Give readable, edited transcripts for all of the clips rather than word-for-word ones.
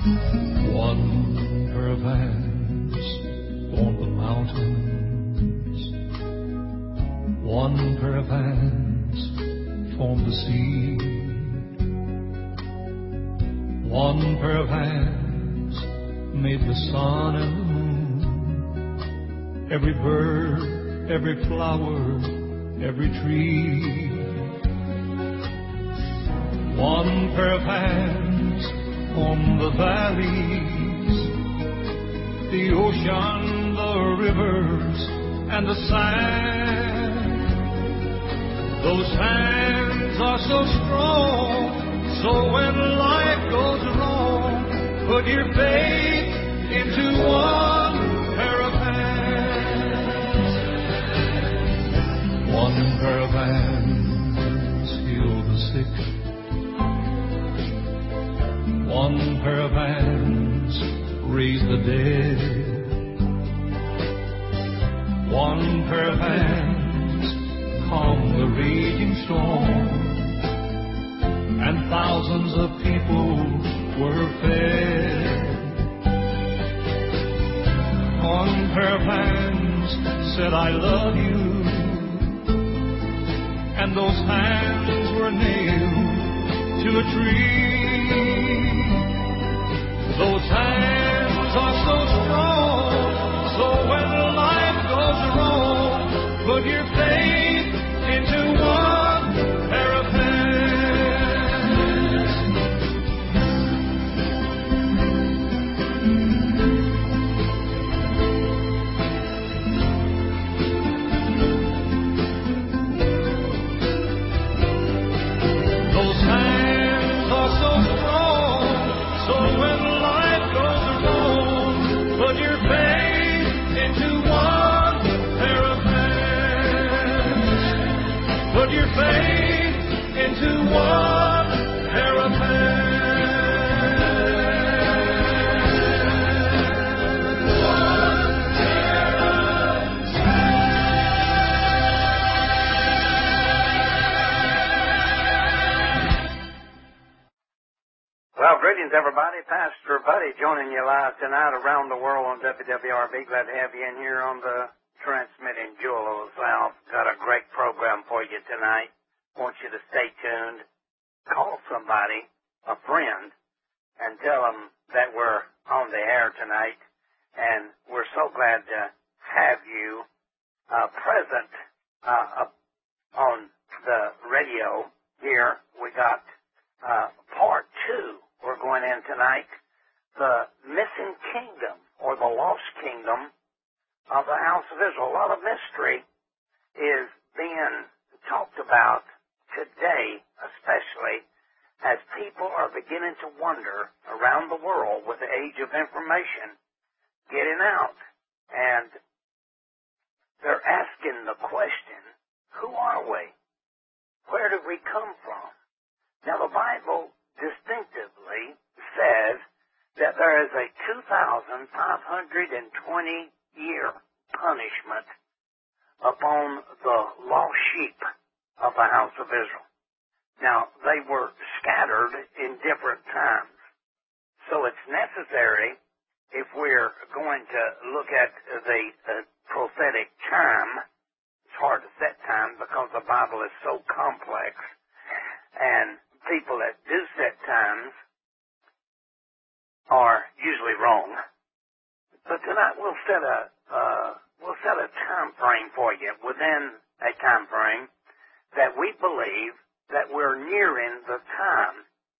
One pair of hands formed the mountains. One pair of hands formed the sea. One pair of hands made the sun and the moon, every bird, every flower, every tree. One pair of hands formed the valleys, the ocean, the rivers, and the sand. Those hands are so strong, so when life goes wrong, put your faith into one pair of hands. One pair of hands heal the sick. One pair of hands raise the dead. One pair of hands calm the raging storm, and thousands of people were fed. One pair of hands said, I love you, and those hands were nailed to a tree. Those hands are so strong, so when life goes wrong, put your faith into one pair of hands. Those hands are so strong, so when life goes wrong, put your faith into one pair of hands. Put your faith into one pair of Well, greetings, everybody. Pastor Buddy joining you live tonight around the world on WWRB. Glad to have you in here on the transmitting Jewel of the South. Got a great program for you tonight. Want you to stay tuned. Call somebody, a friend, and tell them that we're on the air tonight. And we're so glad to have you present on the radio here. We got part two. We're going in tonight, the missing kingdom or the lost kingdom of the house of Israel. A lot of mystery is being talked about today, especially as people are beginning to wonder around the world with the age of information getting out. And they're asking the question, who are we? Where did we come from? Now, the Bible distinctively says that there is a 2,520-year punishment upon the lost sheep of the house of Israel. Now, they were scattered in different times. So it's necessary, if we're going to look at the prophetic time, it's hard to set time because the Bible is so complex, and people that do set times are usually wrong. But tonight we'll set a time frame for you, within a time frame that we believe that we're nearing the time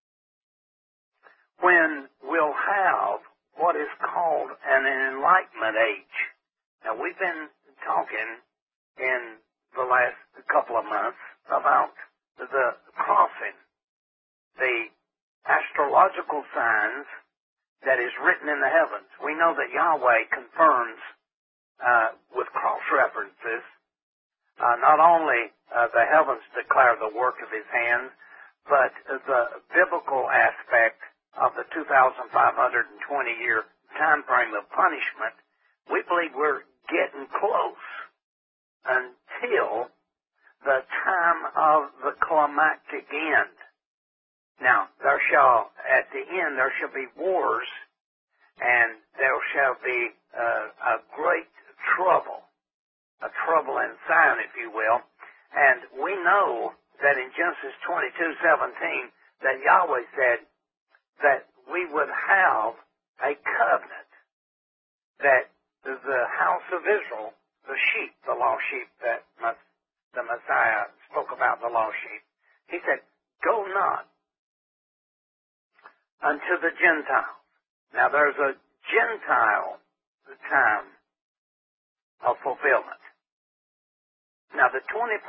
when we'll have what is called an enlightenment age. Now, we've been talking in the last couple of months about the crossing, the astrological signs that is written in the heavens. We know that Yahweh confirms with cross-references not only the heavens declare the work of his hands, but the biblical aspect of the 2,520-year time frame of punishment. We believe we're getting close until the time of the climactic end. Now, there shall, at the end there shall be wars, and there shall be a great trouble, a trouble in Zion, if you will. And we know that in Genesis 22:17 that Yahweh said that we would have a covenant, that the house of Israel, the sheep, the lost sheep that the Messiah spoke about, the lost sheep, he said, go not unto the Gentiles. Now there's a Gentile time of fulfillment. Now the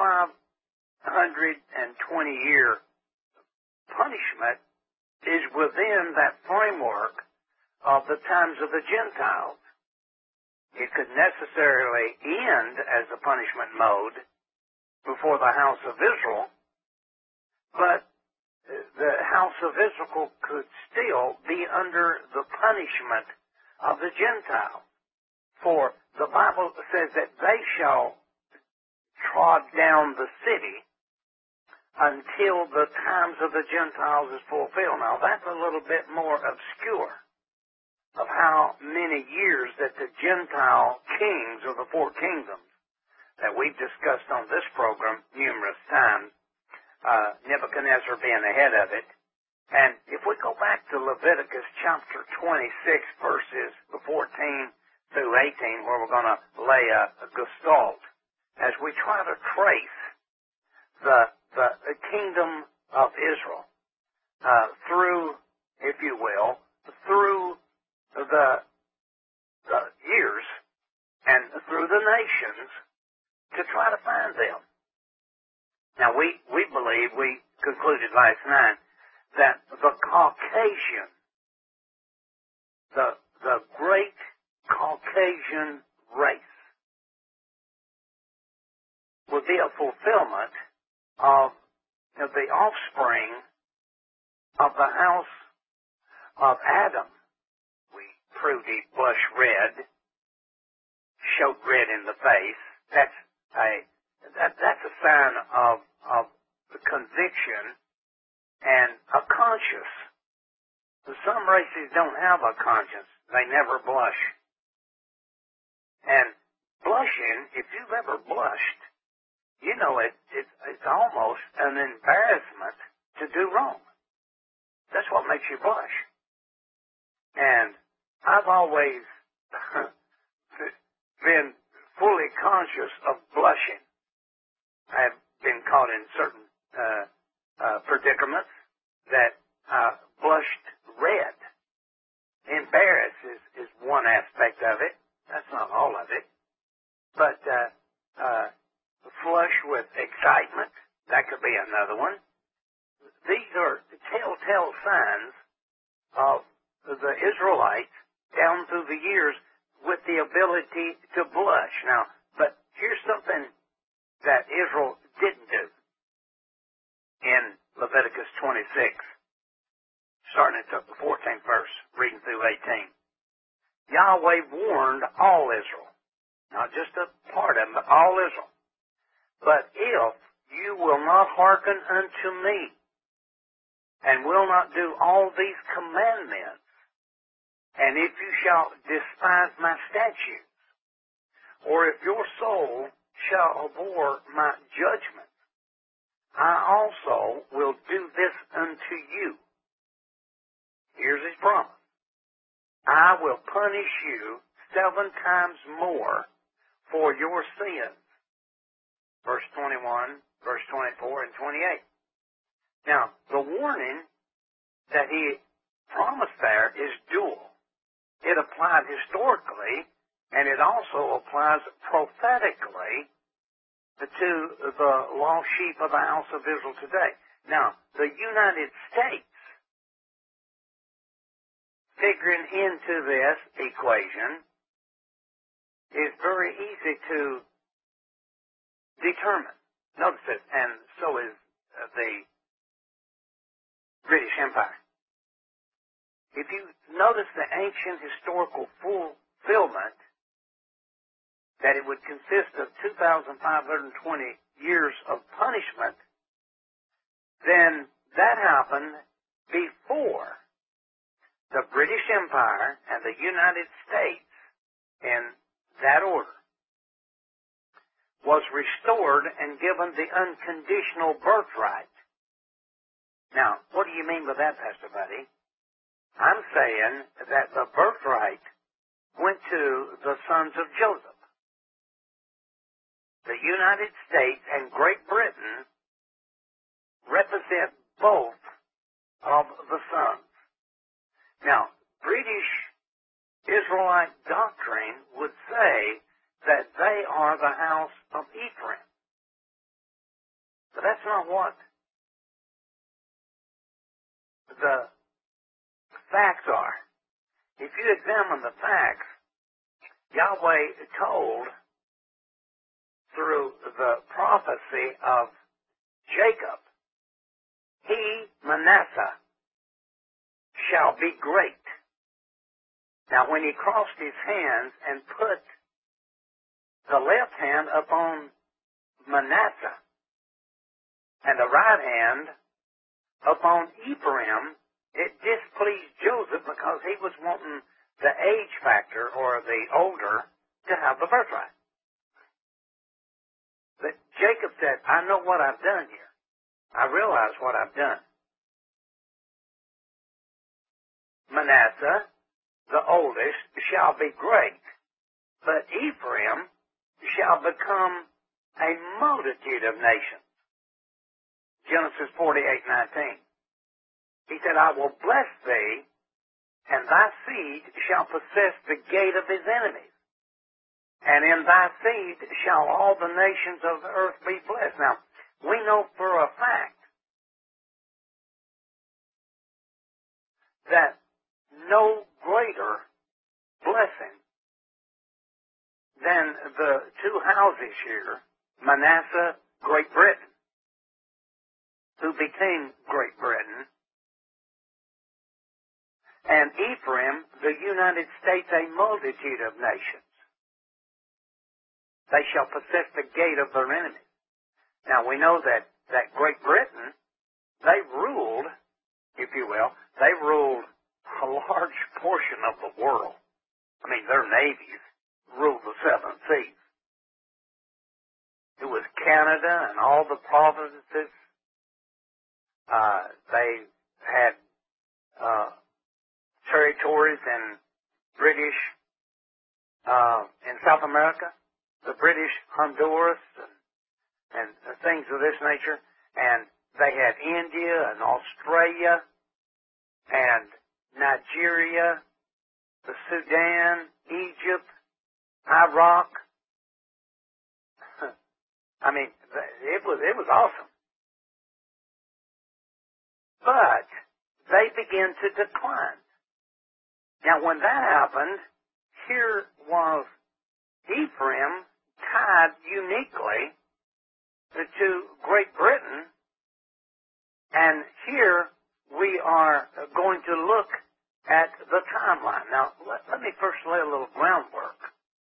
2,520-year punishment is within that framework of the times of the Gentiles. It could necessarily end as a punishment mode before the house of Israel, but the house of Israel could still be under the punishment of the Gentiles. For the Bible says that they shall trod down the city until the times of the Gentiles is fulfilled. Now that's a little bit more obscure of how many years that the Gentile kings of the four kingdoms that we've discussed on this program numerous times, Nebuchadnezzar being ahead of it. And if we go back to Leviticus chapter 26 verses 14 through 18, where we're going to lay a gestalt, as we try to trace the kingdom of Israel through, if you will, through the years and through the nations to try to find them. Now we believe, we concluded last night, that the Caucasian, the great Caucasian race would be a fulfillment of the offspring of the house of Adam. We proved he blushed red, showed red in the face. That's a sign of the conviction and a conscience. Some races don't have a conscience. They never blush. And blushing, if you've ever blushed, you know it's almost an embarrassment to do wrong. That's what makes you blush. And I've always been fully conscious of blushing. I've been caught in certain predicaments that blushed red. Embarrassed is one aspect of it. That's not all of it. But flush with excitement, that could be another one. These are telltale signs of the Israelites down through the years with the ability to blush. Now, but here's something that Israel didn't do in Leviticus 26, starting at the 14th verse, reading through 18. Yahweh warned all Israel, not just a part of them, but all Israel. But if you will not hearken unto me, and will not do all these commandments, and if you shall despise my statutes, or if your soul shall abhor my judgment, I also will do this unto you. Here's his promise. I will punish you 7 times more for your sins. Verse 21, verse 24, and 28. Now, the warning that he promised there is dual. It applied historically, and it also applies prophetically to the lost sheep of the house of Israel today. Now, the United States, figuring into this equation, is very easy to determine. Notice it, and so is the British Empire. If you notice the ancient historical fulfillment, that it would consist of 2,520 years of punishment, then that happened before the British Empire and the United States, in that order, was restored and given the unconditional birthright. Now, what do you mean by that, Pastor Buddy? I'm saying that the birthright went to the sons of Joseph. The United States and Great Britain represent both of the sons. Now, British Israelite doctrine would say that they are the house of Ephraim. But that's not what the facts are. If you examine the facts, Yahweh told through the prophecy of Jacob, he, Manasseh, shall be great. Now, when he crossed his hands and put the left hand upon Manasseh and the right hand upon Ephraim, it displeased Joseph because he was wanting the age factor, or the older, to have the birthright. But Jacob said, I know what I've done here. I realize what I've done. Manasseh, the oldest, shall be great, but Ephraim shall become a multitude of nations. Genesis 48:19. He said, I will bless thee, and thy seed shall possess the gate of his enemies. And in thy seed shall all the nations of the earth be blessed. Now, we know for a fact that no greater blessing than the two houses here, Manasseh, Great Britain, who became Great Britain, and Ephraim, the United States, a multitude of nations. They shall possess the gate of their enemies. Now, we know that Great Britain, they ruled, if you will, they ruled a large portion of the world. I mean, their navies ruled the seven seas. It was Canada and all the provinces. They had territories in British, in South America, the British Honduras, and things of this nature. And they had India and Australia and Nigeria, the Sudan, Egypt, Iraq. I mean, it was awesome. But they began to decline. Now, when that happened, here was Ephraim tied uniquely to Great Britain, and here we are going to look at the timeline. Now, let me first lay a little groundwork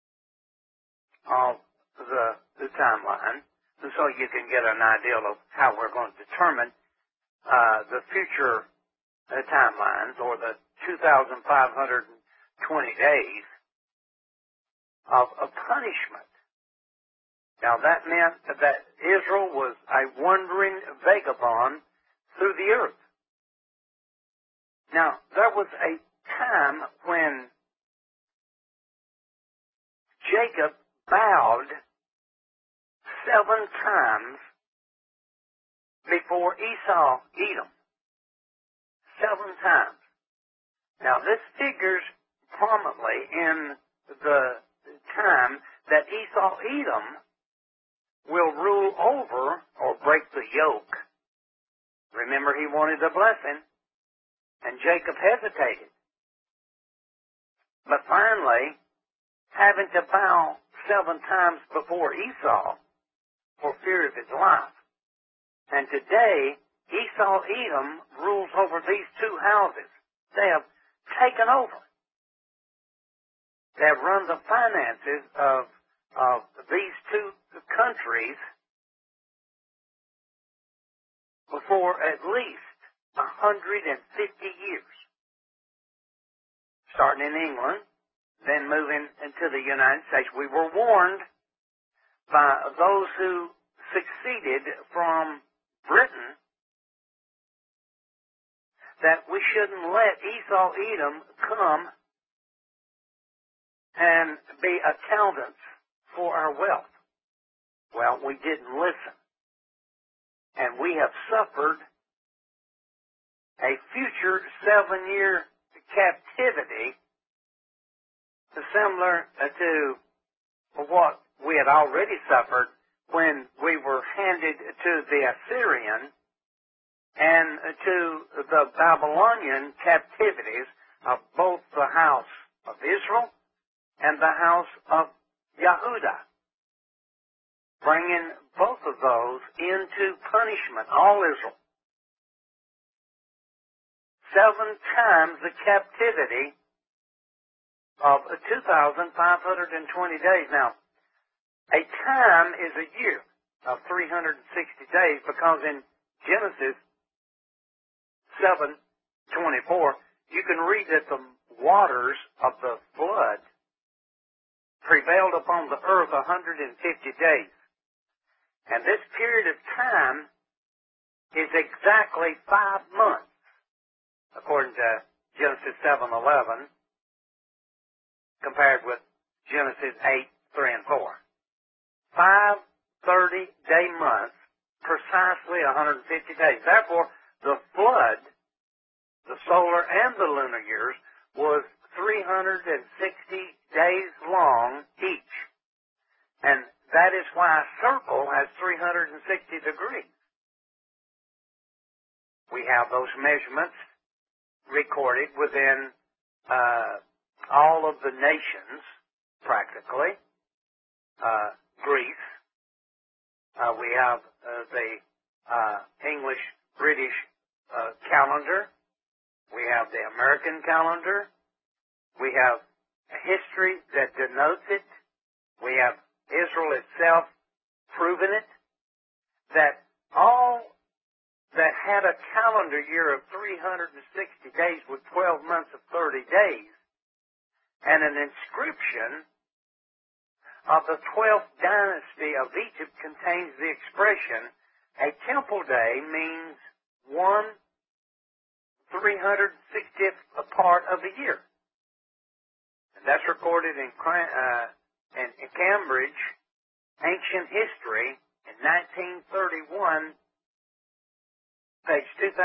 of the timeline, so you can get an idea of how we're going to determine the future timelines, or the 2,520 days of punishment. Now, that meant that Israel was a wandering vagabond through the earth. Now, there was a time when Jacob bowed 7 times before Esau, Edom. 7 times. Now, this figures prominently in the time that Esau, Edom will rule over or break the yoke. Remember, he wanted a blessing, and Jacob hesitated. But finally, having to bow 7 times before Esau for fear of his life. And today, Esau, Edom rules over these 2 houses. They have taken over. They have run the finances of these 2 countries for at least 150 years. starting in England, then moving into the United States. We were warned by those who succeeded from Britain that we shouldn't let Esau Edom come and be accountants for our wealth. Well, we didn't listen. And we have suffered a future 7-year captivity similar to what we had already suffered when we were handed to the Assyrian and to the Babylonian captivities of both the house of Israel and the house of Yehudah, bringing both of those into punishment, all Israel. 7 times the captivity of 2,520 days. Now, a time is a year of 360 days because in Genesis 7:24, you can read that the waters of the flood prevailed upon the earth 150 days. And this period of time is exactly 5 months, according to Genesis 7:11, compared with Genesis 8:3 and 4. 5 30-day months, precisely 150 days. Therefore, the flood, the solar and the lunar years, was 360 days long each. And that is why a circle has 360 degrees. We have those measurements recorded within all of the nations, practically. Greece. We have the English-British calendar. We have the American calendar. We have a history that denotes it. We have Israel itself proving it. That all that had a calendar year of 360 days with 12 months of 30 days and an inscription of the 12th dynasty of Egypt contains the expression, a temple day means 1/360th part of the year. And that's recorded in Cambridge Ancient History in 1931, page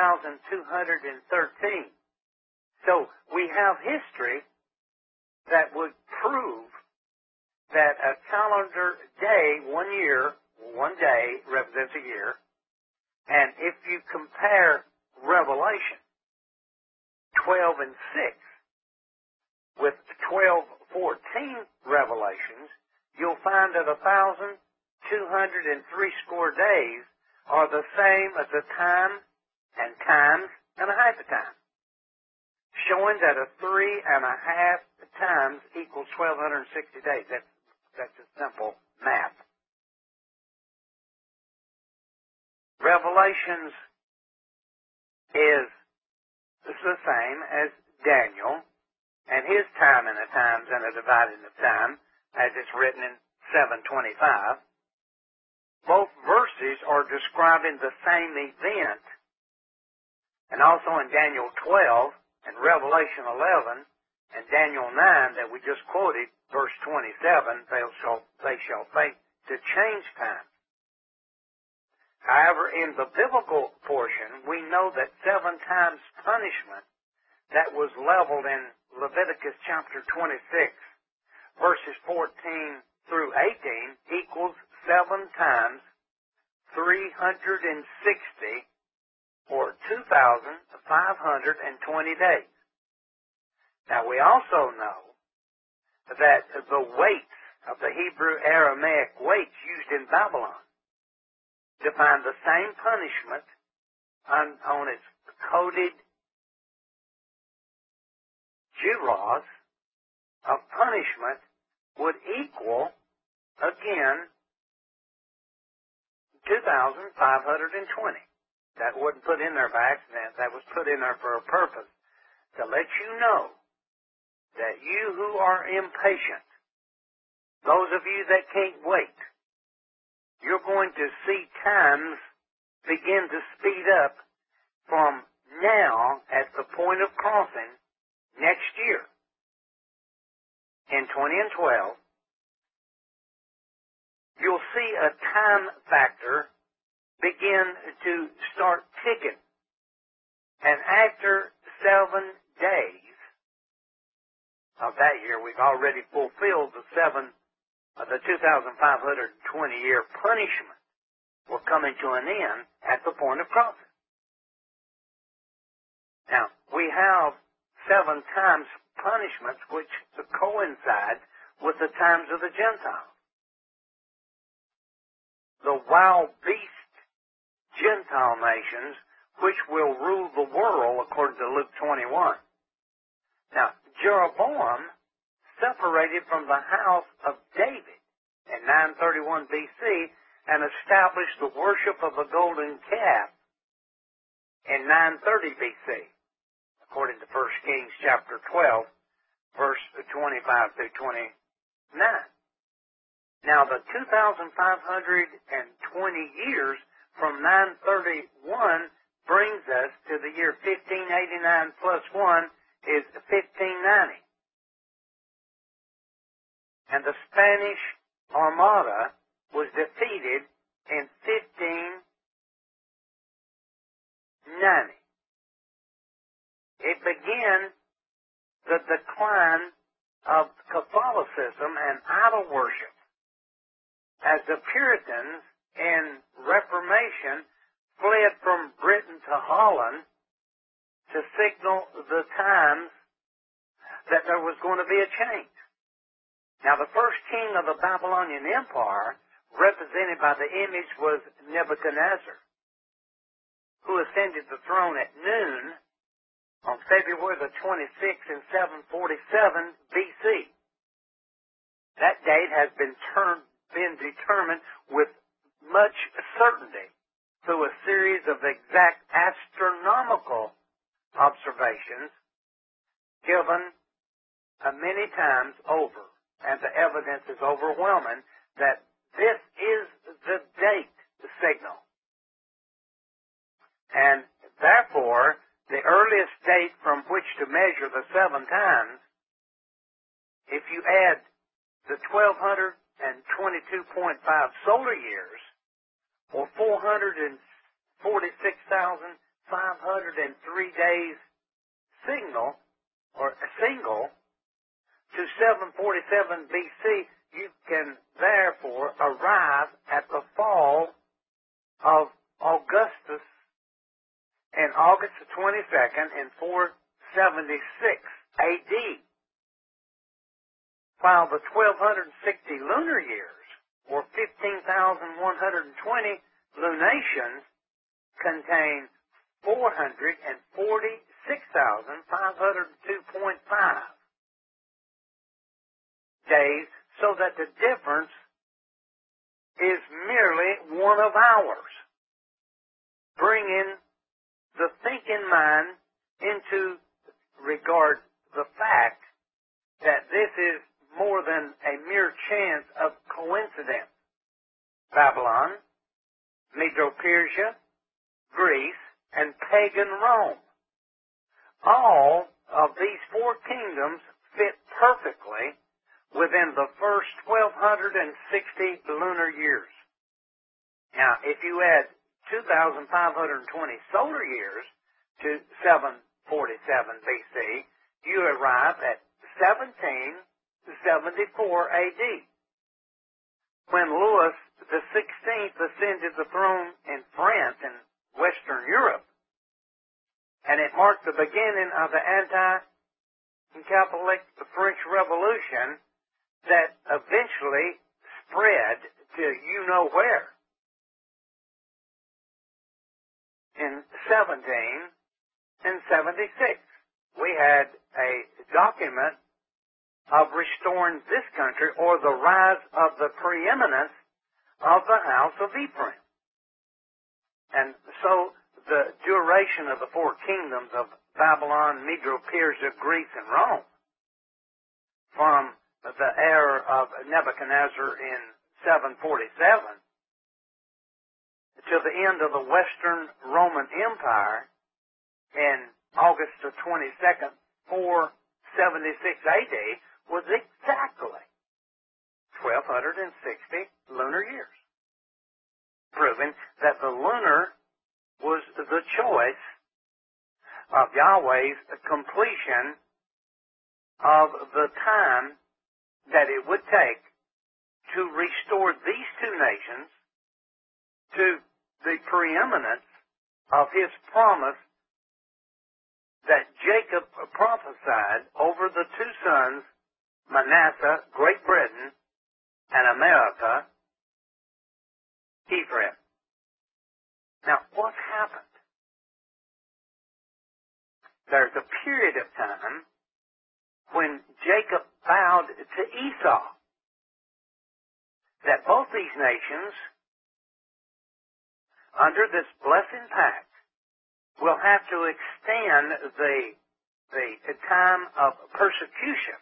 2213. So we have history that would prove that a calendar day, 1 year, 1 day represents a year. And if you compare Revelation 12 and 6 with 12:14 Revelations, you'll find that 1,203 days are the same as a time and times and a half a time, showing that a 3.5 times equals 1,260 days. That's a simple math. Revelations is the same as Daniel, and his time and the times and the dividing of time, as it's written in 7:25. Both verses are describing the same event, and also in Daniel 12 and Revelation 11 and Daniel 9 that we just quoted, verse 27, they shall think to change time. However, in the biblical portion, we know that 7 times punishment that was leveled in Leviticus chapter 26, verses 14 through 18, equals 7 times 360, or 2,520 days. Now, we also know that the weights of the Hebrew Aramaic weights used in Babylon define the same punishment on its coded giros of punishment would equal, again, 2,520. That wasn't put in there by accident. That was put in there for a purpose, to let you know that you who are impatient, those of you that can't wait, you're going to see times begin to speed up from now at the point of crossing next year. In 2012, you'll see a time factor begin to start ticking. And after 7 days of that year, we've already fulfilled the 2,520-year punishment. We're coming to an end at the point of crossing. Now, we have 7 times punishments which coincide with the times of the Gentiles. The wild beast Gentile nations which will rule the world according to Luke 21. Now, Jeroboam separated from the house of David in 931 BC and established the worship of the golden calf in 930 BC, according to 1 Kings chapter 12, verse 25 through 29. Now, the 2,520 years from 931 brings us to the year 1589 plus 1 is 1590. And the Spanish Armada was defeated in 1590. It began the decline of Catholicism and idol worship as the Puritans in Reformation fled from Britain to Holland to signal the times that there was going to be a change. Now, the first king of the Babylonian Empire, represented by the image, was Nebuchadnezzar, who ascended the throne at noon on February the 26th in 747 BC. That date has been determined with much certainty through a series of exact astronomical observations given many times over. And the evidence is overwhelming that this is the date signal. And therefore, the earliest date from which to measure the 7 times, if you add the 1,222.5 solar years, or 446,503 days single, to 747 BC, you can therefore arrive at the fall of Augustus in August the 22nd in 476 AD. While the 1,260 lunar years, or 15,120 lunations, contain 446,502.5 days, so that the difference is merely 1 of hours, bringing the thinking mind into regard the fact that this is more than a mere chance of coincidence. Babylon, Medo-Persia, Greece, and pagan Rome. All of these 4 kingdoms fit perfectly within the first 1,260 lunar years. Now, if you add 2,520 solar years to 747 BC, you arrive at 1774 AD, when Louis XVI ascended the throne in France and Western Europe, and it marked the beginning of the anti-Catholic French Revolution that eventually spread to you-know-where. In 1776, we had a document of restoring this country, or the rise of the preeminence of the house of Ephraim. And so the duration of the 4 kingdoms of Babylon, Medo-Persia, Greece, and Rome from the era of Nebuchadnezzar in 747 to the end of the Western Roman Empire in August the 22nd, 476 AD, was exactly 1,260 lunar years, proving that the lunar was the choice of Yahweh's completion of the time that it would take to restore these two nations to the preeminence of his promise that Jacob prophesied over the two sons, Manasseh, Great Britain, and America, Ephraim. Now, what's happened? There's a period of time when Jacob vowed to Esau that both these nations, under this blessing pact, will have to extend the time of persecution.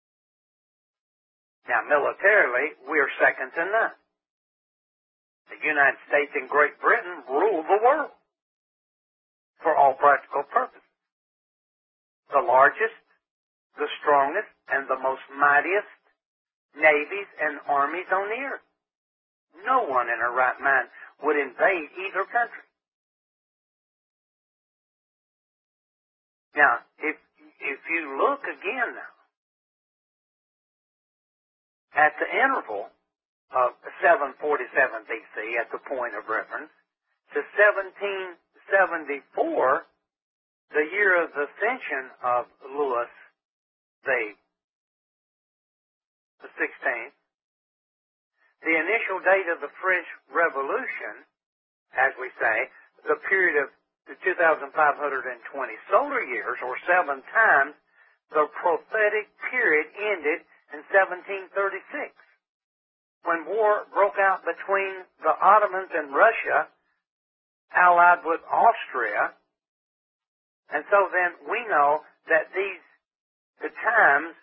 Now, militarily, we're second to none. The United States and Great Britain rule the world for all practical purposes. The largest, the strongest, and the most mightiest navies and armies on the earth. No one in her right mind would invade either country. Now, if you look again now at the interval of 747 BC at the point of reference to 1774, the year of the ascension of Louis the 16th, the initial date of the French Revolution, as we say, the period of 2,520 solar years, or 7 times, the prophetic period ended in 1736, when war broke out between the Ottomans and Russia, allied with Austria. And so then we know that the times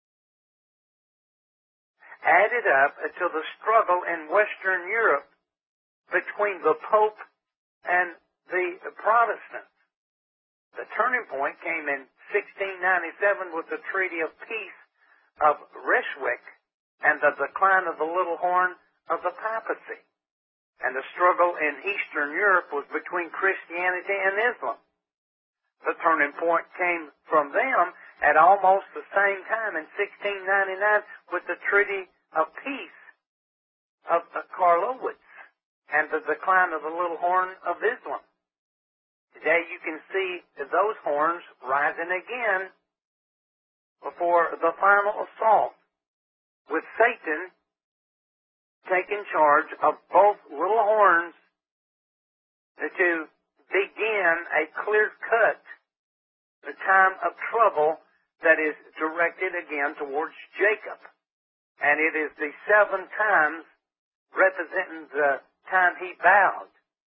added up to the struggle in Western Europe between the Pope and the Protestants. The turning point came in 1697 with the Treaty of Peace of Ryswick and the decline of the little horn of the papacy. And the struggle in Eastern Europe was between Christianity and Islam. The turning point came from them at almost the same time in 1699 with the Treaty of Peace of Karlowitz and the decline of the little horn of Islam. Today you can see those horns rising again before the final assault, with Satan taking charge of both little horns to begin a clear-cut time of trouble that is directed again towards Jacob. And it is the 7 times representing the time he vowed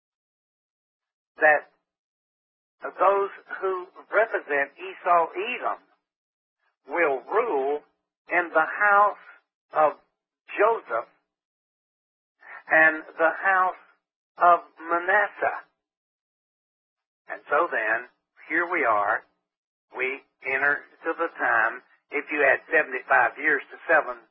that those who represent Esau Edom will rule in the house of Joseph and the house of Manasseh. And so then, here we are. We enter to the time, if you add 75 years to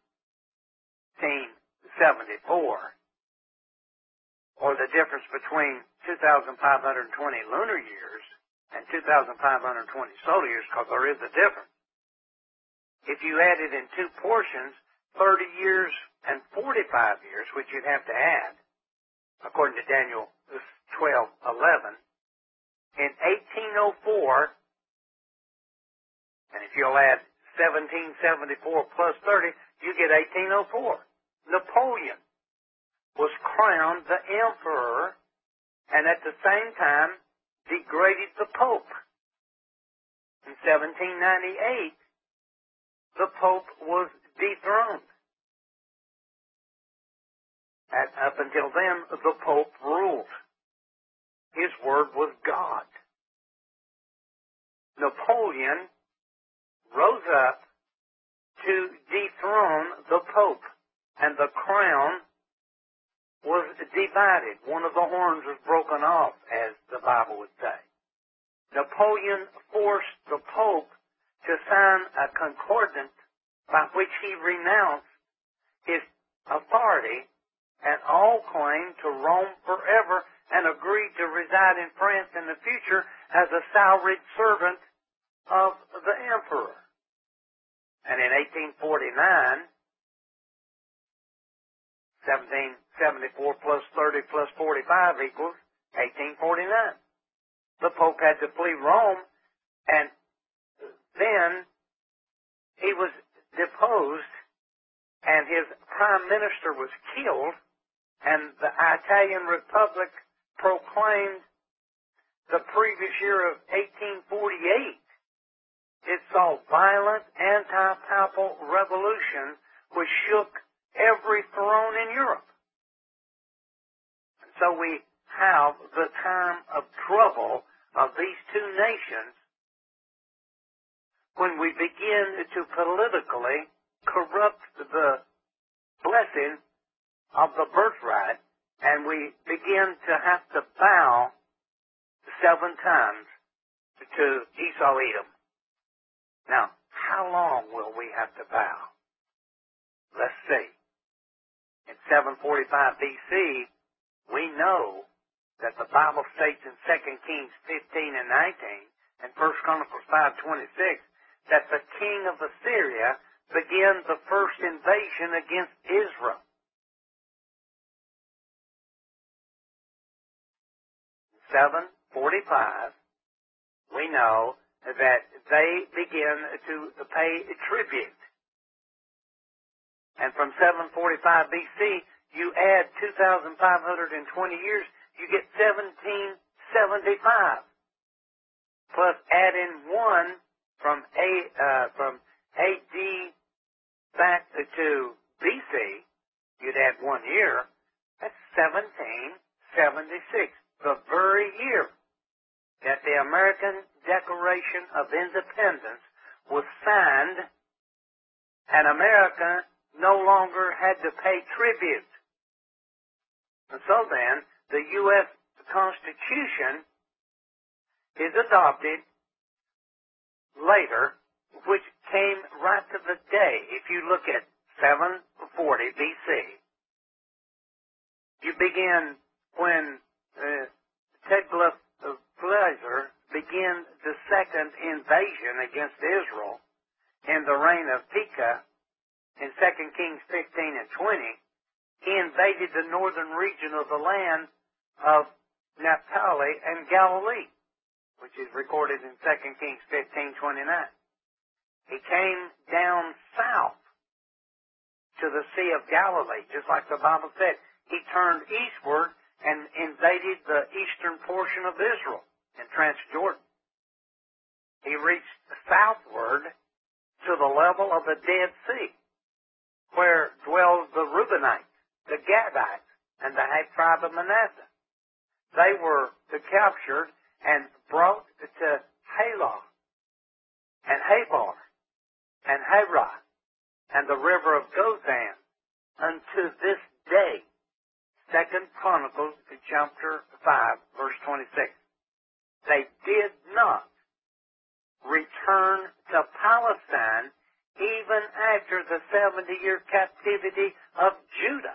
1774, or the difference between 2,520 lunar years and 2,520 solar years, because there is a difference. If you add it in 2 portions, 30 years and 45 years, which you'd have to add, according to Daniel 12:11, in 1804, and if you'll add 1774 plus 30, you get 1804. Napoleon was crowned the emperor and at the same time degraded the Pope. In 1798, the Pope was dethroned. And up until then, the Pope ruled. His word was God. Napoleon rose up to dethrone the Pope, and the crown was divided. One of the horns was broken off, as the Bible would say. Napoleon forced the Pope to sign a concordance by which he renounced his authority and all claim to Rome forever, and agreed to reside in France in the future as a salaried servant of the emperor. And in 1849, 1774 plus 30 plus 45 equals 1849. The Pope had to flee Rome, and then he was deposed, and his prime minister was killed, and the Italian Republic proclaimed the previous year of 1848. It saw violent anti-papal revolution which shook every throne in Europe. And so we have the time of trouble of these two nations when we begin to politically corrupt the blessing of the birthright, and we begin to have to bow 7 times to Esau Edom. Now, how long will we have to bow? Let's see. In 745 BC, we know that the Bible states in 2 Kings 15 and 19 and 1 Chronicles 5:26 that the king of Assyria began the first invasion against Israel. 745, we know that they begin to pay tribute. And from 745 BC, you add 2,520 years, you get 1775. Plus add in 1 from AD back to BC, you'd add 1 year, that's 1776. The very year that the American Declaration of Independence was signed, and America no longer had to pay tribute. And so then, the U.S. Constitution is adopted later, which came right to the day. If you look at 740 BC, you begin when Tiglath-Pileser began the second invasion against Israel in the reign of Pekah in 2 Kings 15 and 20. He invaded the northern region of the land of Naphtali and Galilee, which is recorded in 2 Kings 15:29. He came down south to the Sea of Galilee, just like the Bible said. He turned eastward and invaded the eastern portion of Israel in Transjordan. He reached southward to the level of the Dead Sea, where dwelled the Reubenites, the Gadites, and the half tribe of Manasseh. They were captured and brought to Halah and Habar and Harah and the river of Gozan unto this day. 2 Chronicles chapter 5, verse 26. They did not return to Palestine even after the 70-year captivity of Judah,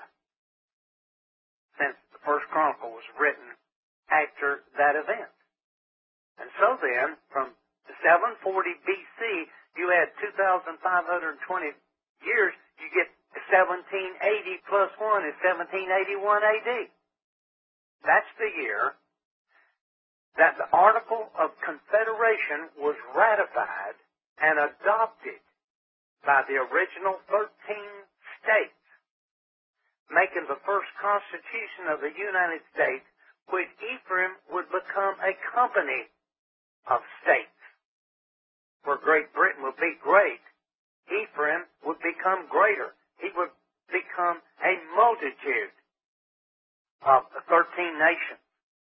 since the First Chronicle was written after that event. And so then, from 740 BC, you add 2,520 years, you get 1780 plus 1 is 1781 AD. That's the year that the Article of Confederation was ratified and adopted by the original 13 states, making the first Constitution of the United States, which Ephraim would become a company of states. Where Great Britain would be great, Ephraim would become greater. He would become a multitude of 13 nations.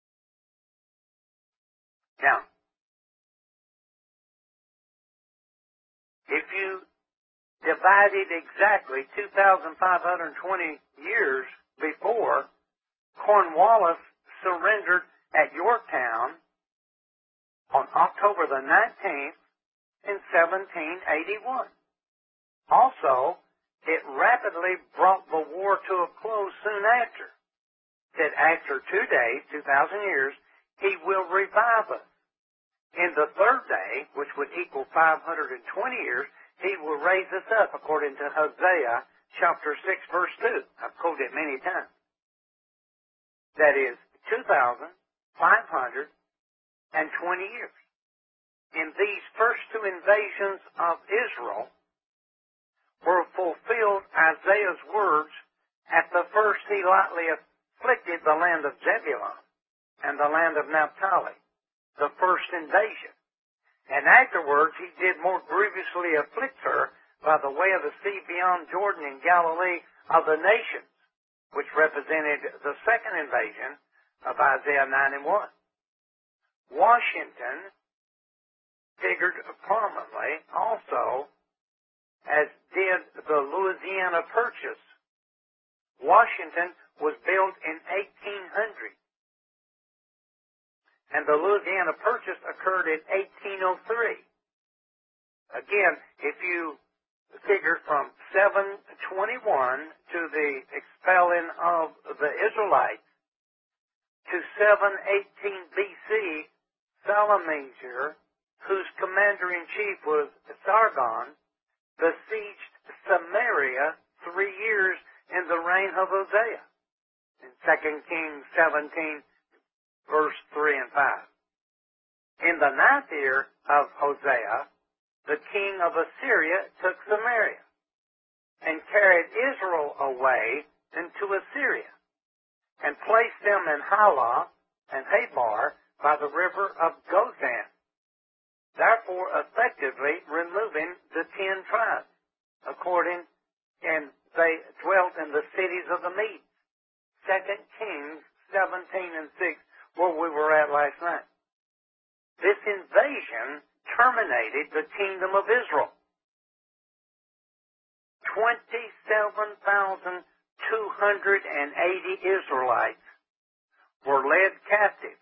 Now, if you divided exactly 2,520 years before Cornwallis surrendered at Yorktown on October the 19th in 1781. Also, it rapidly brought the war to a close soon after. That after 2 days, 2,000 years, he will revive us. In the third day, which would equal 520 years, he will raise us up, according to Hosea chapter 6, verse 2. I've quoted it many times. That is 2,520 years. In these first two invasions of Israel were fulfilled Isaiah's words, at the first he lightly afflicted the land of Zebulun and the land of Naphtali, the first invasion. And afterwards he did more grievously afflict her by the way of the sea beyond Jordan in Galilee of the nations, which represented the second invasion of Isaiah 9 and 1. Washington figured prominently also, as did the Louisiana Purchase. Washington was built in 1800. And the Louisiana Purchase occurred in 1803. Again, if you figure from 721 to the expelling of the Israelites to 718 BC, Shalmaneser, whose commander-in-chief was Sargon, besieged Samaria 3 years in the reign of Hosea, in 2 Kings 17, verse 3 and 5. In the 9th year of Hosea, the king of Assyria took Samaria and carried Israel away into Assyria and placed them in Halah and Habar by the river of Gozan, therefore effectively removing the 10 tribes, and they dwelt in the cities of the Medes. 2 Kings 17 and 6, where we were at last night. This invasion terminated the kingdom of Israel. 27,280 Israelites were led captive.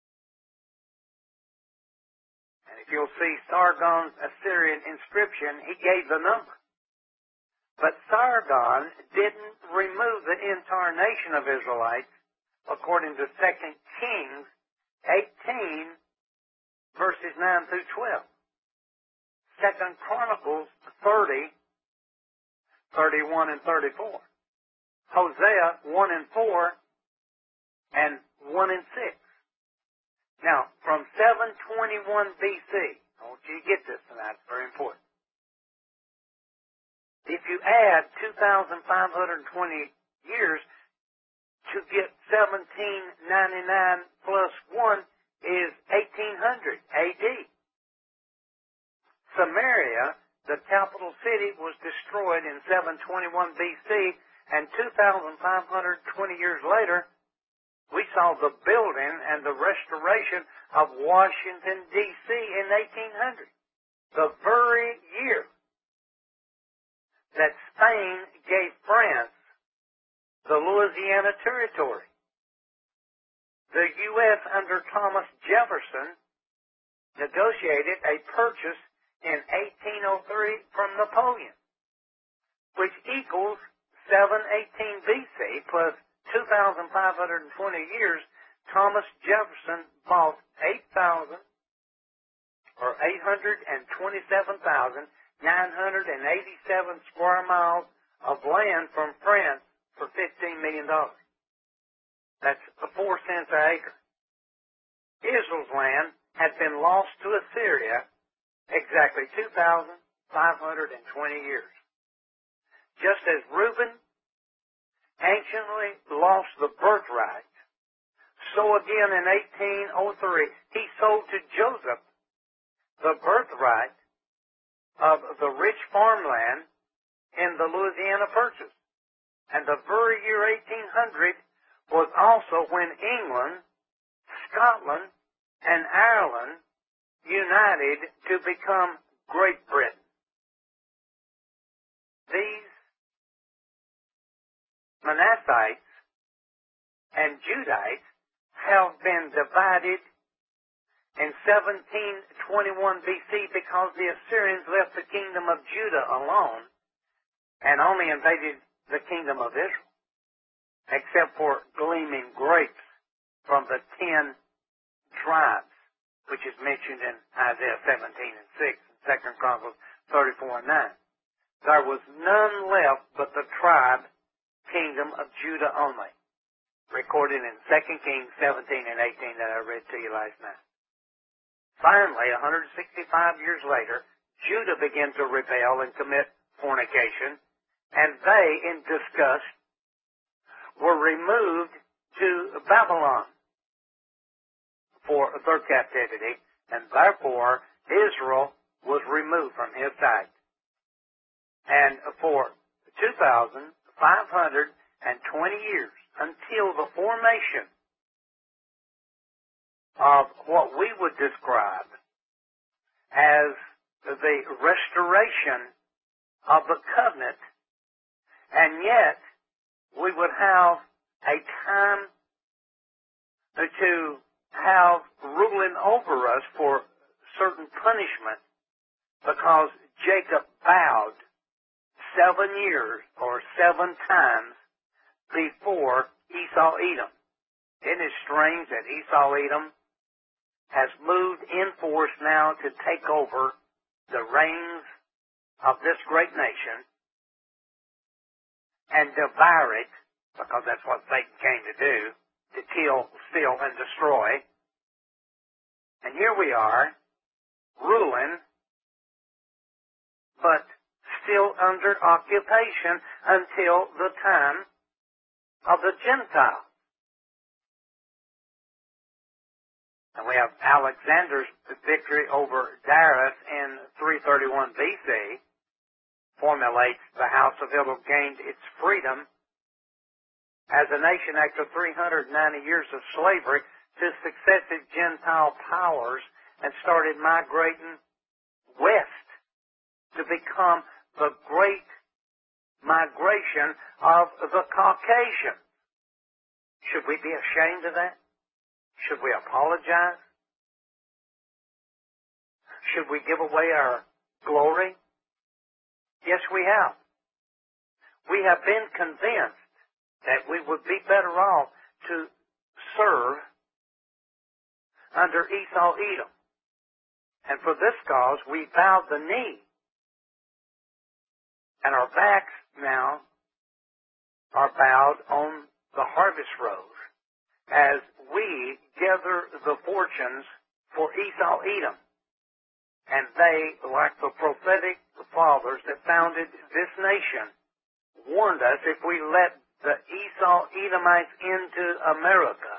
And if you'll see Sargon's Assyrian inscription, he gave the number. But Sargon didn't remove the entire nation of Israelites, according to 2 Kings 18, verses 9 through 12. 2 Chronicles 30, 31 and 34. Hosea 1 and 4, and 1 and 6. Now, from 721 BC, I want you to get this tonight, it's very important. If you add 2,520 years to get 1799 plus 1 is 1800 AD. Samaria, the capital city, was destroyed in 721 BC, and 2,520 years later, we saw the building and the restoration of Washington, D.C. in 1800. The very year that Spain gave France the Louisiana Territory. The U.S. under Thomas Jefferson negotiated a purchase in 1803 from Napoleon, which equals 718 BC plus 2,520 years. Thomas Jefferson bought 827,987 square miles of land from France for $15 million. That's 4 cents an acre. Israel's land had been lost to Assyria exactly 2,520 years. Just as Reuben anciently lost the birthright, so again in 1803 he sold to Joseph the birthright of the rich farmland in the Louisiana Purchase. And the very year 1800 was also when England, Scotland, and Ireland united to become Great Britain. these Manassites and Judites have been divided in 1721 BC because the Assyrians left the kingdom of Judah alone and only invaded the kingdom of Israel, except for gleaming grapes from the 10 tribes, which is mentioned in Isaiah 17 and 6 and 2 Chronicles 34 and 9. There was none left but the tribe kingdom of Judah only, recorded in 2 Kings 17 and 18 that I read to you last night. Finally, 165 years later, Judah began to rebel and commit fornication, and they, in disgust, were removed to Babylon for their captivity, and therefore Israel was removed from his sight. And for 2,520 years, until the formation of what we would describe as the restoration of the covenant, and yet we would have a time to have ruling over us for certain punishment because Jacob bowed 7 years or 7 times before Esau Edom. Isn't it strange that Esau Edom has moved in force now to take over the reins of this great nation and devour it, because that's what Satan came to do, to kill, steal, and destroy. And here we are, ruling, but still under occupation until the time of the Gentiles. And we have Alexander's victory over Darius in 331 BC, formulates the house of Israel gained its freedom as a nation after 390 years of slavery to successive Gentile powers and started migrating west to become the great migration of the Caucasians. Should we be ashamed of that? Should we apologize? Should we give away our glory? Yes, we have. We have been convinced that we would be better off to serve under Esau Edom. And for this cause, we bowed the knee. And our backs now are bowed on the harvest rows as we gather the fortunes for Esau Edom. And they, like the prophetic fathers that founded this nation, warned us if we let the Esau Edomites into America,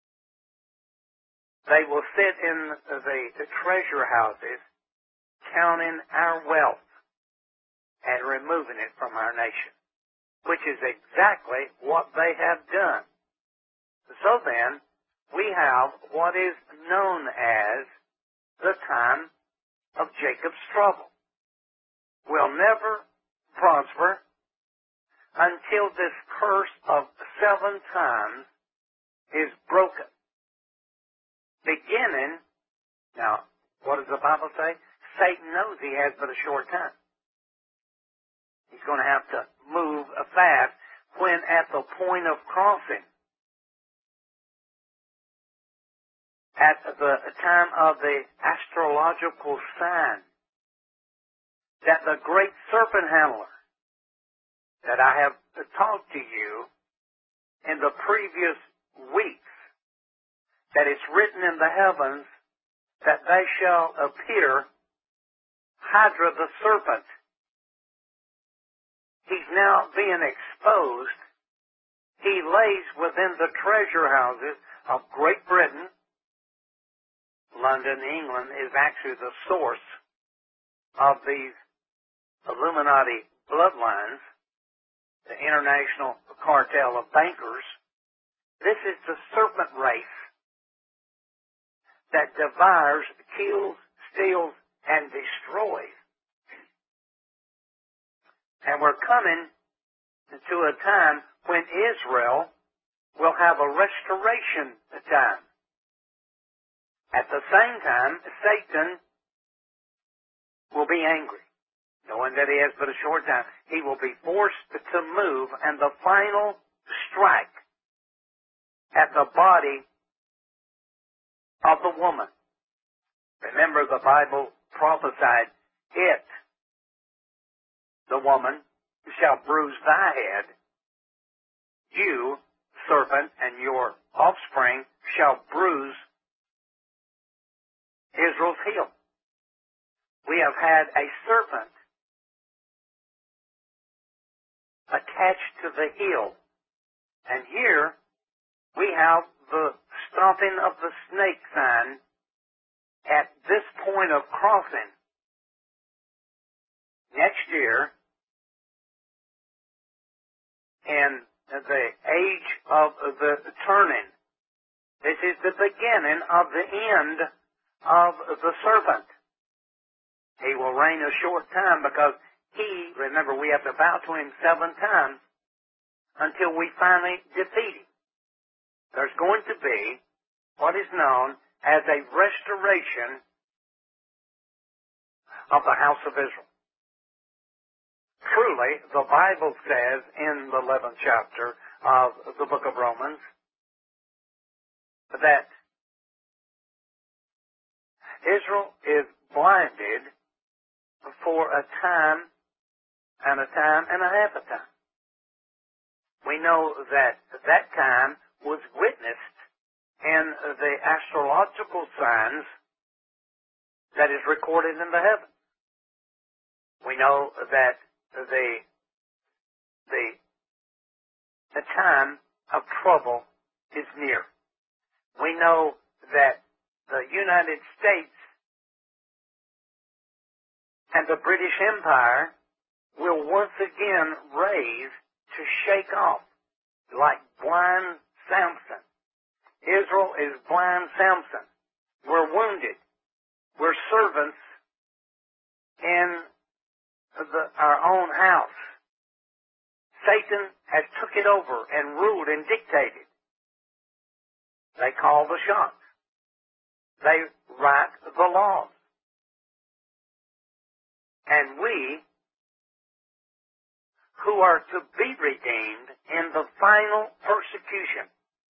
they will sit in the treasure houses counting our wealth and removing it from our nation, which is exactly what they have done. So then, we have what is known as the time of Jacob's trouble. We'll never prosper until this curse of 7 times is broken. Beginning, now, what does the Bible say? Satan knows he has but a short time. He's going to have to move fast when at the point of crossing, at the time of the astrological sign, that the great serpent handler that I have talked to you in the previous weeks, that it's written in the heavens that they shall appear, Hydra the serpent. He's now being exposed. He lays within the treasure houses of Great Britain. London, England, is actually the source of these Illuminati bloodlines, the international cartel of bankers. This is the serpent race that devours, kills, steals, and destroys. And we're coming to a time when Israel will have a restoration time. At the same time, Satan will be angry, knowing that he has but a short time. He will be forced to move, and the final strike at the body of the woman. Remember, the Bible prophesied, it, the woman, shall bruise thy head. You, serpent, and your offspring shall bruise Israel's heel. We have had a serpent attached to the heel. And here we have the stomping of the snake sign at this point of crossing. Next year, in the age of the turning, this is the beginning of the end of the serpent. He will reign a short time because remember, we have to bow to him 7 times until we finally defeat him. There's going to be what is known as a restoration of the house of Israel. Truly, the Bible says in the 11th chapter of the book of Romans that Israel is blinded for a time and a half a time. We know that that time was witnessed in the astrological signs that is recorded in the heavens. We know that the time of trouble is near. We know that the United States and the British Empire will once again raise to shake off like blind Samson. Israel is blind Samson. We're wounded. We're servants in our own house. Satan has took it over and ruled and dictated. They call the shots. They write the laws. And we, who are to be redeemed in the final persecution,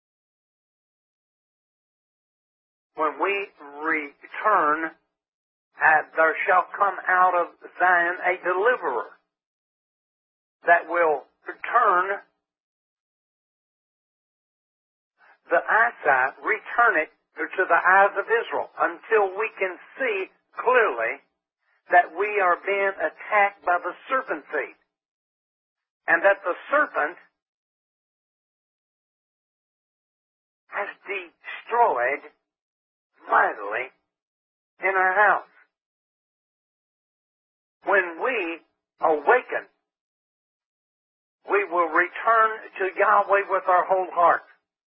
when we return, there shall come out of Zion a deliverer that will return the eyesight, return it to the eyes of Israel until we can see clearly that we are being attacked by the serpent seed, and that the serpent has destroyed mightily in our house. When we awaken, we will return to Yahweh with our whole heart.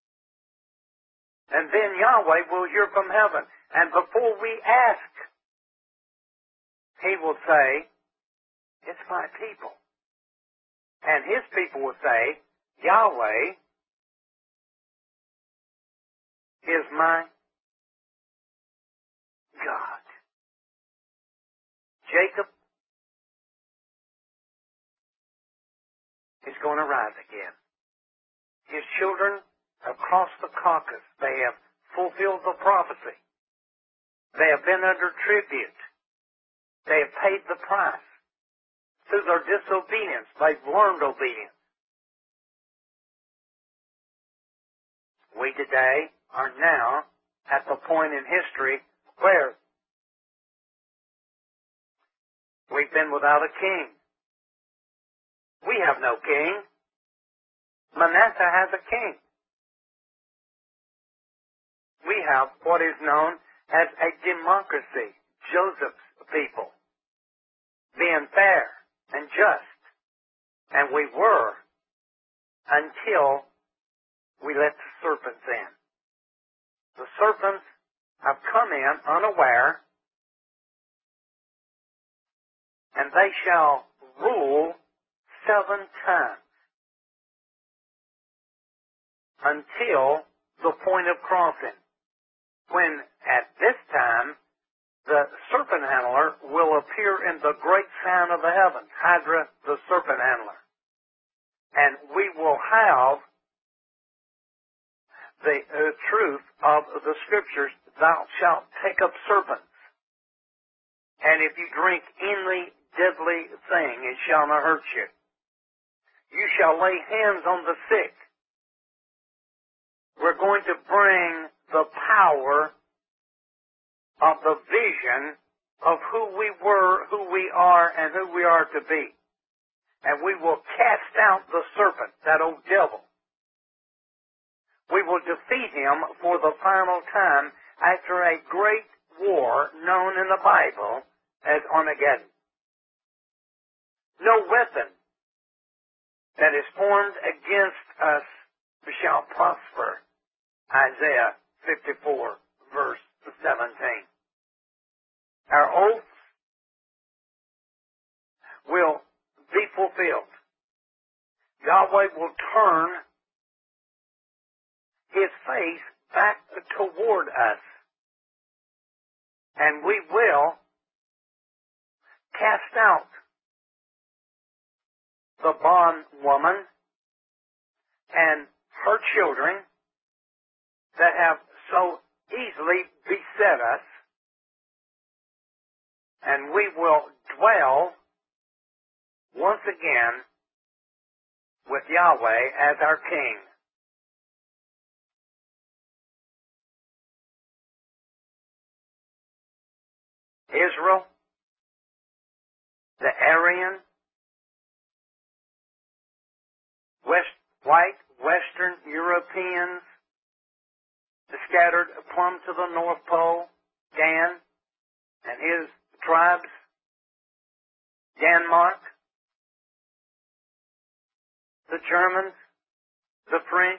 And then Yahweh will hear from heaven. And before we ask, He will say, it's my people. And His people will say, Yahweh is my God. Jacob is going to rise again. His children have crossed the Caucasus. They have fulfilled the prophecy. They have been under tribute. They have paid the price. Through their disobedience, they've learned obedience. We today are now at the point in history where we've been without a king. We have no king. Manasseh has a king. We have what is known as a democracy, Joseph's people, being fair and just. And we were until we let the serpents in. The serpents have come in unaware, and they shall rule 7 times until the point of crossing, when at this time the serpent handler will appear in the great sign of the heavens, Hydra the serpent handler. And we will have the truth of the Scriptures, thou shalt take up serpents. And if you drink any deadly thing, it shall not hurt you. You shall lay hands on the sick. We're going to bring the power of the vision of who we were, who we are, and who we are to be. And we will cast out the serpent, that old devil. We will defeat him for the final time after a great war known in the Bible as Armageddon. No weapon that is formed against us shall prosper. Isaiah 54, verse 17. Our oaths will be fulfilled. Yahweh will turn His face back toward us, and we will cast out the bondwoman and her children that have so easily beset us, and we will dwell once again with Yahweh as our King. Israel, the Aryan, white Western Europeans, scattered plumb to the North Pole, Dan and his tribes, Denmark, the Germans, the French,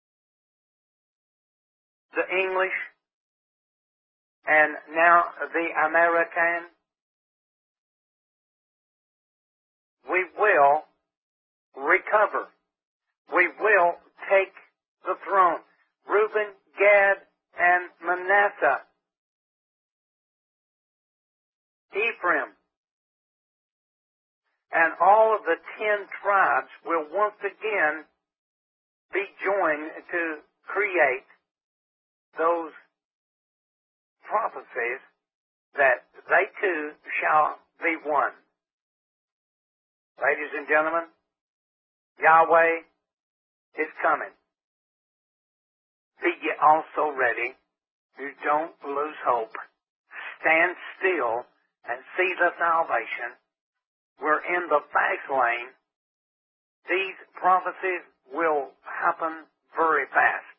the English, and now the American. We will recover. We will take the throne. Reuben, Gad, and Manasseh, Ephraim, and all of the 10 tribes will once again be joined to create those prophecies that they too shall be one. Ladies and gentlemen, Yahweh is coming. Be ye also ready. You don't lose hope. Stand still and see the salvation. We're in the fast lane. These prophecies will happen very fast.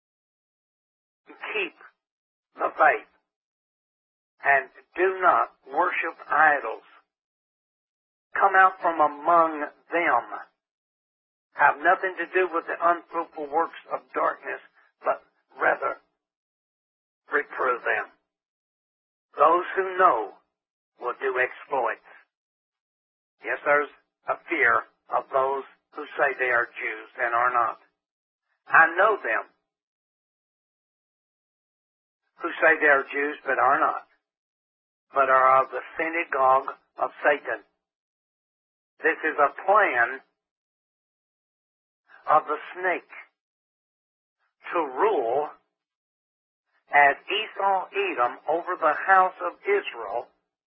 Keep the faith and do not worship idols. Come out from among them. Have nothing to do with the unfruitful works of darkness, but rather reprove them. Those who know will do exploits. Yes, there's a fear of those who say they are Jews and are not. I know them who say they are Jews but are not, but are of the synagogue of Satan. This is a plan of the snake to rule as Esau Edom over the house of Israel,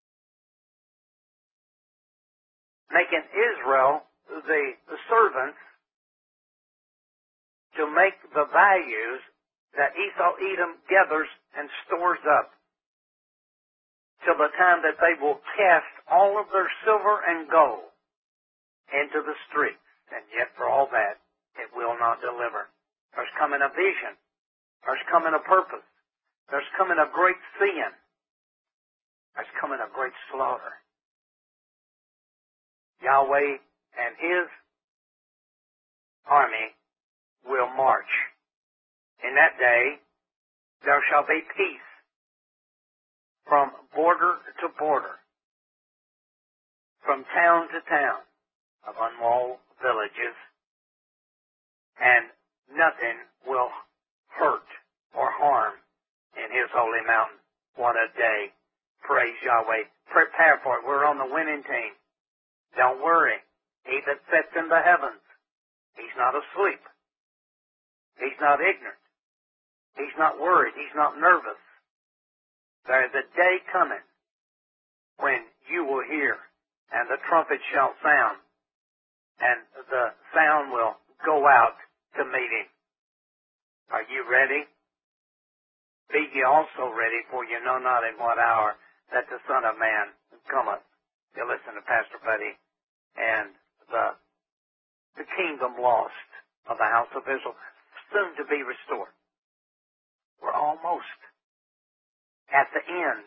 making Israel the servants to make the values that Esau Edom gathers and stores up till the time that they will cast all of their silver and gold into the streets. And yet for all that, it will not deliver. There's coming a vision. There's coming a purpose. There's coming a great sin. There's coming a great slaughter. Yahweh and His army will march. In that day, there shall be peace from border to border, from town to town, of unwalled villages, and nothing will hurt or harm in His holy mountain. What a day. Praise Yahweh. Prepare for it. We're on the winning team. Don't worry. He that sits in the heavens, He's not asleep. He's not ignorant. He's not worried. He's not nervous. There is a day coming when you will hear, and the trumpet shall sound, and the sound will go out to meet Him. Are you ready? Be ye also ready, for you know not in what hour that the Son of Man cometh. You listen to Pastor Buddy and the kingdom lost of the house of Israel, soon to be restored. We're almost at the end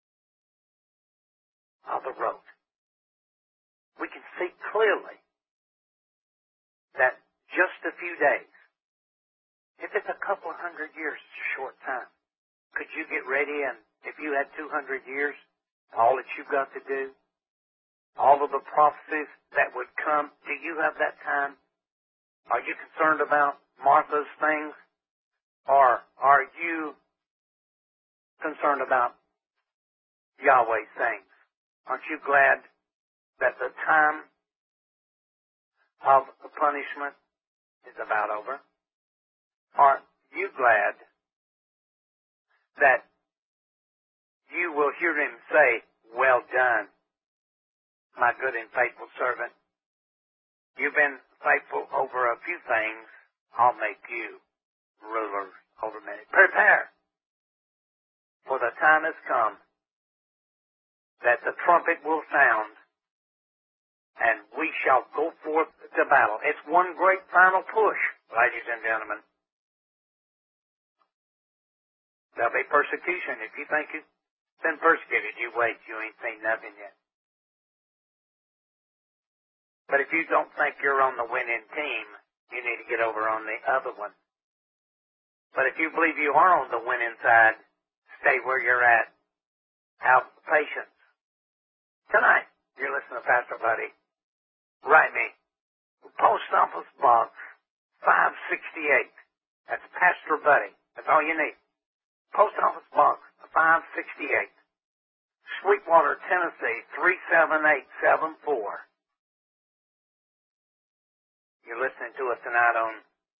of the road. We can see clearly that just a few days, if it's a couple of 100 years, it's a short time. Could you get ready, and if you had 200 years, all that you've got to do, all of the prophecies that would come, do you have that time? Are you concerned about Martha's things? Or are you concerned about Yahweh's things? Aren't you glad that the time of the punishment is about over? Aren't you glad that you will hear Him say, well done, my good and faithful servant? You've been faithful over a few things. I'll make you ruler over many. Prepare, for the time has come that the trumpet will sound, and we shall go forth to battle. It's one great final push, ladies and gentlemen. There'll be persecution. If you think you've been persecuted, you wait. You ain't seen nothing yet. But if you don't think you're on the winning team, you need to get over on the other one. But if you believe you are on the winning side, stay where you're at. Have patience. Tonight, you're listening to Pastor Buddy. Write me. Post Office Box 568. That's Pastor Buddy. That's all you need. Post Office Box 568. Sweetwater, Tennessee 37874. You're listening to us tonight on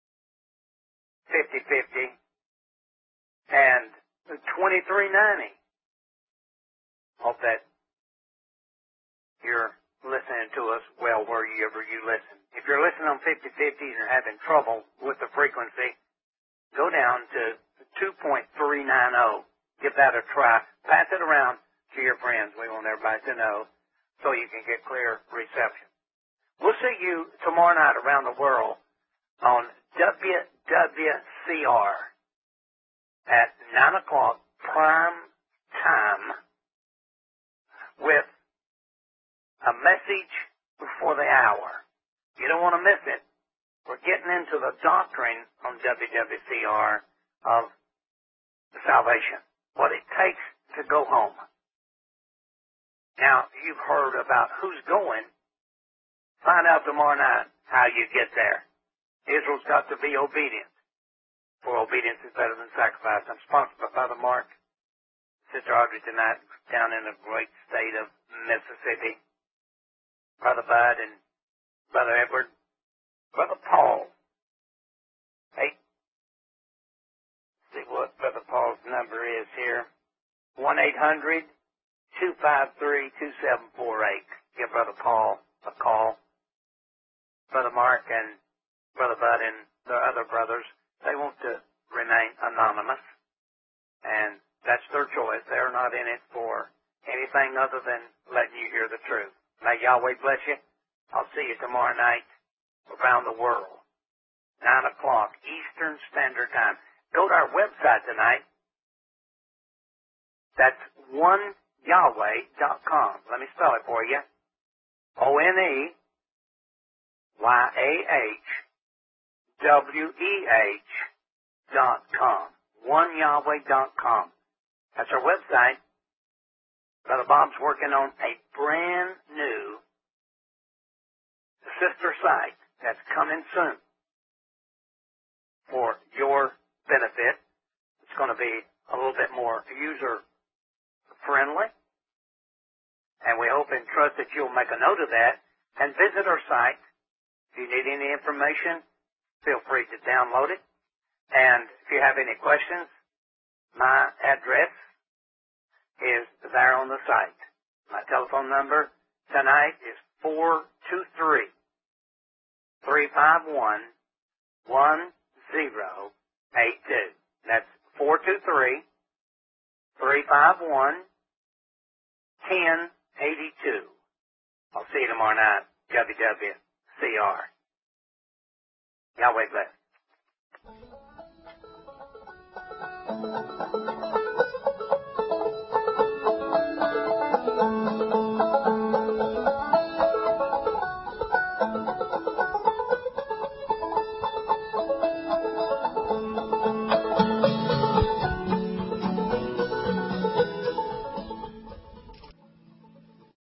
5050 and 2390. Hope that you're listening to us well wherever you listen. If you're listening on 5050 and you're having trouble with the frequency, go down to 2.390. Give that a try. Pass it around to your friends. We want everybody to know so you can get clear reception. We'll see you tomorrow night around the world on WWCR at 9 o'clock prime time with a message before the hour. You don't want to miss it. We're getting into the doctrine on WWCR of salvation, what it takes to go home. Now, you've heard about who's going. Find out tomorrow night how you get there. Israel's got to be obedient, for obedience is better than sacrifice. I'm sponsored by Brother Mark, Sister Audrey tonight, down in the great state of Mississippi. Brother Bud and Brother Edward, Brother Paul. Hey, see what Brother Paul's number is here. 1-800-253-2748. Give Brother Paul a call. Brother Mark and Brother Bud and the other brothers, they want to remain anonymous, and that's their choice. They're not in it for anything other than letting you hear the truth. May Yahweh bless you. I'll see you tomorrow night around the world, 9 o'clock Eastern Standard Time. Go to our website tonight. That's oneyahweh.com. Let me spell it for you. ONEYAHWEH.com. OneYahweh.com. That's our website. Brother Bob's working on a brand new sister site that's coming soon for your benefit. It's going to be a little bit more user-friendly, and we hope and trust that you'll make a note of that and visit our site. If you need any information, feel free to download it. And if you have any questions, my address is there on the site. My telephone number tonight is 423-351-1082. That's 423-351-1082. I'll see you tomorrow night, WWCR. Yahweh bless.